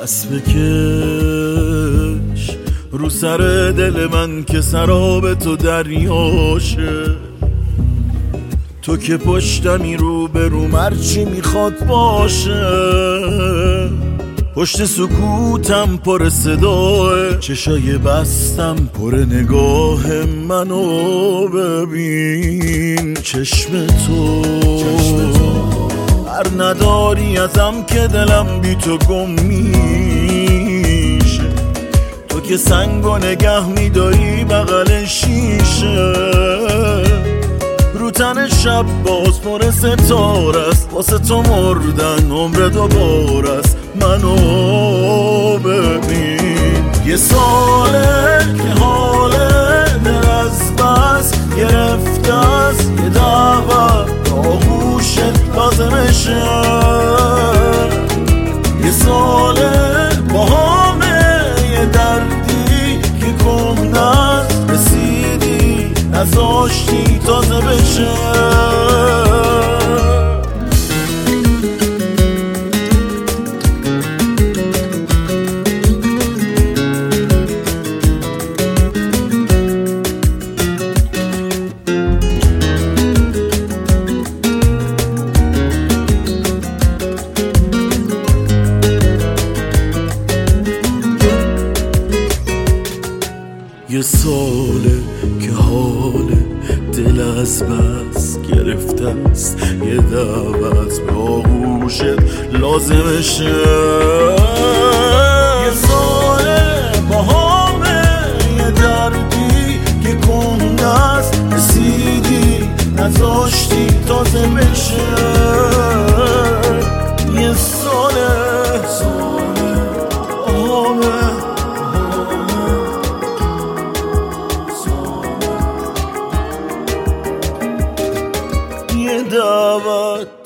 دست بکش رو سر دل من که سراب تو دریاشه. تو که پشتمی رو به رو مرچی میخواد باشه. پشت سکوتم پر صداه، چشای بستم پر نگاه منو ببین. چشم تو هر نداری ازم که دلم بی تو گم میشه. تو که سنگو نگه میداری بغل شیشه. رو تن شب باز پر ستاره است، واسه تو مردن عمر دوباره است. منو ببین یه ساله که حال دل از بس گرفته است. یه دعوت آغوشت لازمشه. یه ساله با همه یه دردی که کم نست رسیدی نذاشتی تازه بشه. یه ساله که حال دل از بس گرفته است. یه دعوت به آغوشت لازمشه. یه ساله با همه یه دردی که کهنه است رسیدی نذاشتی تازه بشه. یه ساله دعوت